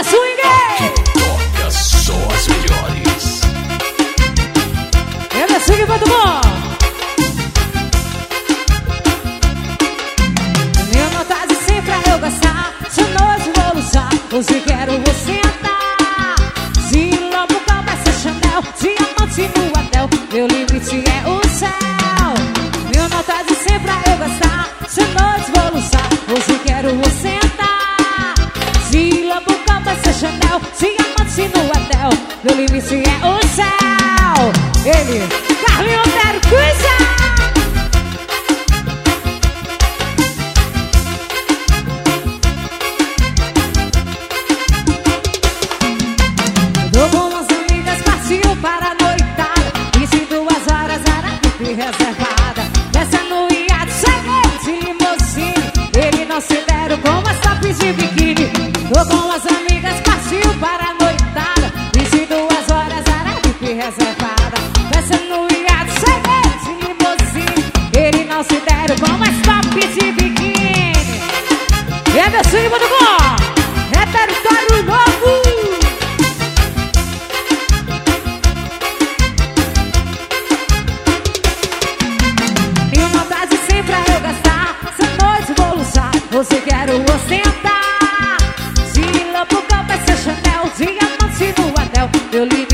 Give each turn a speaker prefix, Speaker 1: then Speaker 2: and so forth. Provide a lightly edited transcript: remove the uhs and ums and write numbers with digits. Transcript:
Speaker 1: é swing.
Speaker 2: Aqui toca só as melhores.
Speaker 1: É swing, muito bom. Minha vontade sempre pra eu gostar. Se noite vou lutar, hoje quero você andar. Se Louboutin vai ser Chanel, diamante no anel, meu limite é o céu. Minha vontade sempre pra eu gostar. Se noite vou lutar, hoje quero você andar. Se Louboutin vai ser Chanel, diamante no anel, meu limite é o céu. Ele, Carlinho Otero, coisa! Tô com as amigas, partiu para a noitada. 22 horas era VIP reservada. Nessa no iate, cheguei de limousine. Ele não se deram com as tops de biquíni. Tô com as amigas, partiu para a noitada. 22 horas era VIP reservada. Nessa no iate, cheguei de limousine. Ele não se deram com as tops de biquíni. É meu swing muito bom. Repertório novo. Você quero ostentar. Se Louboutin vai ser Chanel, diamante no anel, meu livro